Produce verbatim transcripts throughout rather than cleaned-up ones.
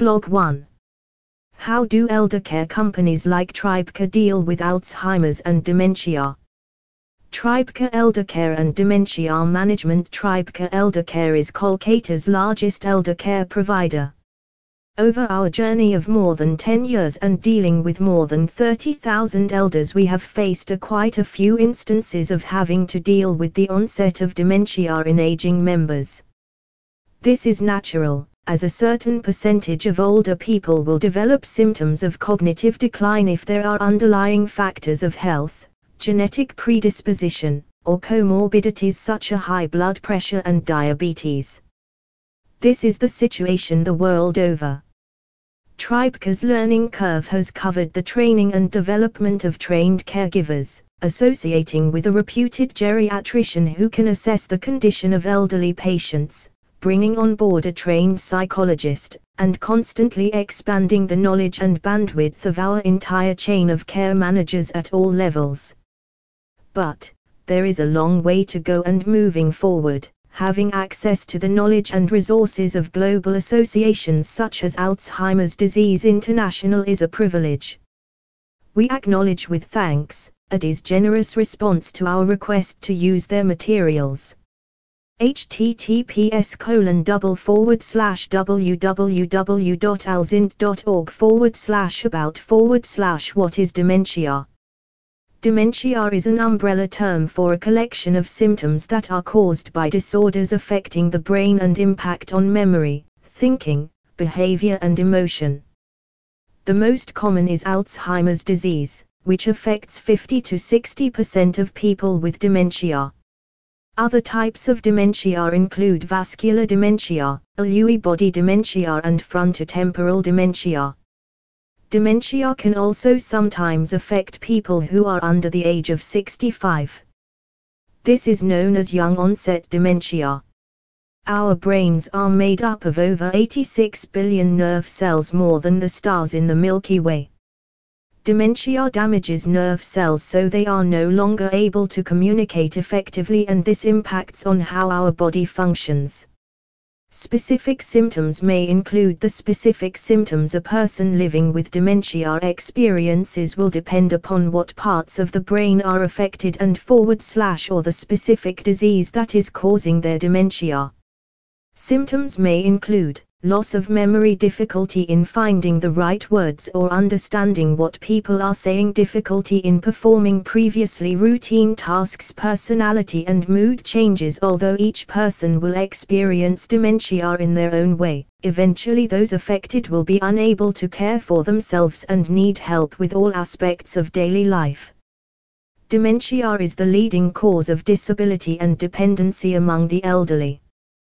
Blog one. How do elder care companies like Tribecare deal with Alzheimer's and dementia? Tribecare Elder Care and Dementia Management. Tribecare Elder Care is Kolkata's largest elder care provider. Over our journey of more than ten years and dealing with more than thirty thousand elders, we have faced a quite a few instances of having to deal with the onset of dementia in aging members. This is natural, as a certain percentage of older people will develop symptoms of cognitive decline if there are underlying factors of health, genetic predisposition, or comorbidities such as high blood pressure and diabetes. This is the situation the world over. Tribecare's learning curve has covered the training and development of trained caregivers, associating with a reputed geriatrician who can assess the condition of elderly patients, bringing on board a trained psychologist, and constantly expanding the knowledge and bandwidth of our entire chain of care managers at all levels. But there is a long way to go, and moving forward, having access to the knowledge and resources of global associations such as Alzheimer's Disease International is a privilege. We acknowledge with thanks A D's generous response to our request to use their materials. https colon double forward slash www.alzind.org forward slash about forward slash what is dementia. Dementia is an umbrella term for a collection of symptoms that are caused by disorders affecting the brain and impact on memory, thinking, behavior and emotion. The most common is Alzheimer's disease, which affects fifty to sixty percent of people with dementia. Other types of dementia include vascular dementia, Lewy body dementia and frontotemporal dementia. Dementia can also sometimes affect people who are under the age of sixty-five. This is known as young onset dementia. Our brains are made up of over eighty-six billion nerve cells, more than the stars in the Milky Way. Dementia damages nerve cells so they are no longer able to communicate effectively, and this impacts on how our body functions. Specific symptoms may include the specific symptoms a person living with dementia experiences will depend upon what parts of the brain are affected and forward slash or the specific disease that is causing their dementia. Symptoms may include loss of memory, difficulty in finding the right words or understanding what people are saying, difficulty in performing previously routine tasks, personality and mood changes. Although each person will experience dementia in their own way, eventually those affected will be unable to care for themselves and need help with all aspects of daily life. Dementia is the leading cause of disability and dependency among the elderly.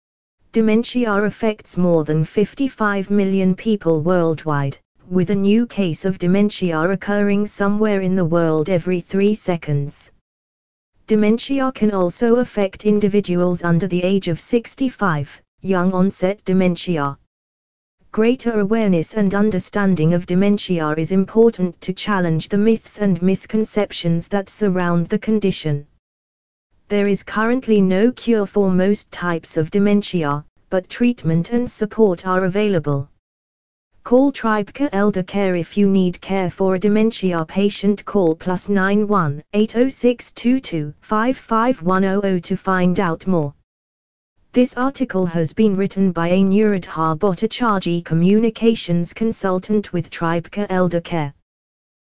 Dementia affects more than fifty-five million people worldwide, with a new case of dementia occurring somewhere in the world every three seconds. Dementia can also affect individuals under the age of sixty-five, young onset dementia. Greater awareness and understanding of dementia is important to challenge the myths and misconceptions that surround the condition. There is currently no cure for most types of dementia, but treatment and support are available. Call Tribecare Elder Care if you need care for a dementia patient. Call plus nine one, eight oh six two two, five five one zero zero to find out more. This article has been written by Anuradha Bhattacharjee, communications consultant with Tribecare Elder Care.